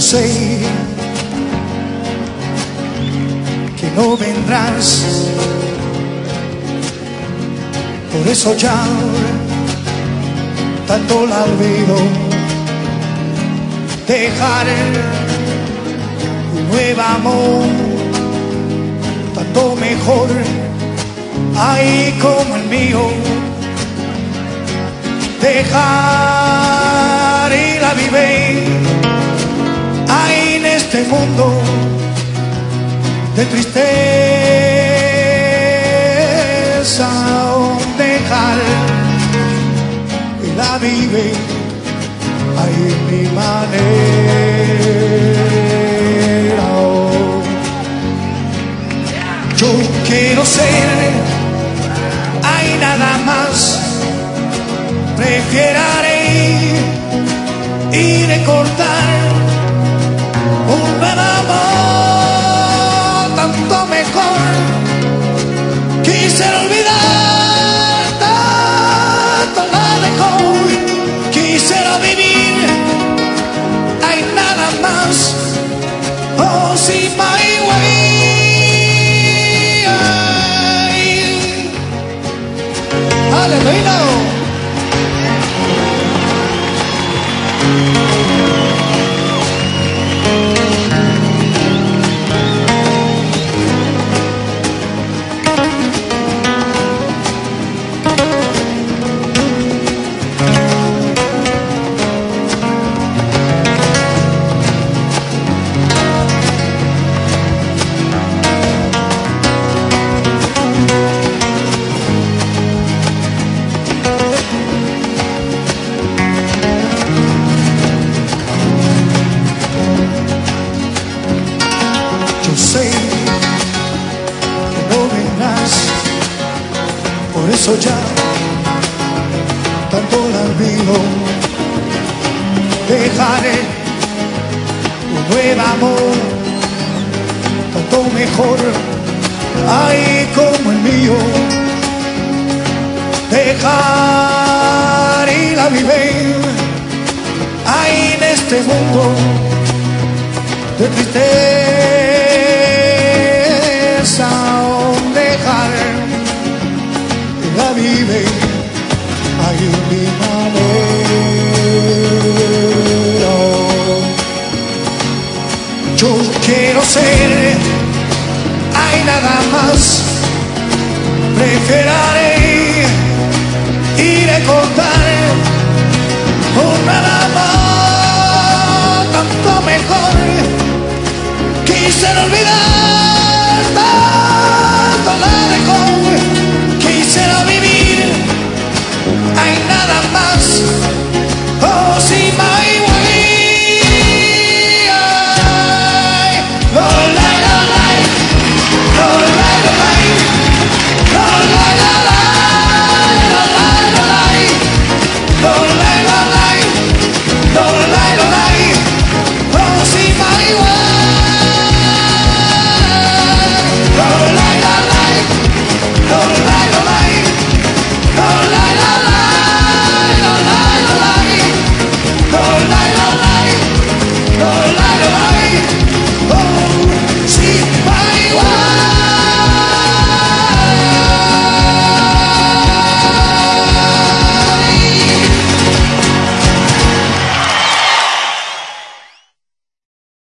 sé que no vendrás, por eso ya tanto la olvido. Dejar un nuevo amor, tanto mejor, ahí como el mío. Dejar ir a vivir ahí en este mundo de tristeza. Dejar ir a vivir ahí en mi manera. Yo quiero ser ahí nada más. Prefiero y recordar un buen amor tanto mejor. Quisiera olvidar tanto la dejó. Quisiera vivir, hay nada más. Oh, sí, my way. Aleluya. Sé que no vendrás, por eso ya tanto la olvido. Dejaré un nuevo amor tanto mejor, ahí como el mío. Dejar ir a vivir ahí en este mundo de tristeza. Dejar la vive ahí mi manera. Yo quiero ser, hay nada más. Prefiero y recordar un nada.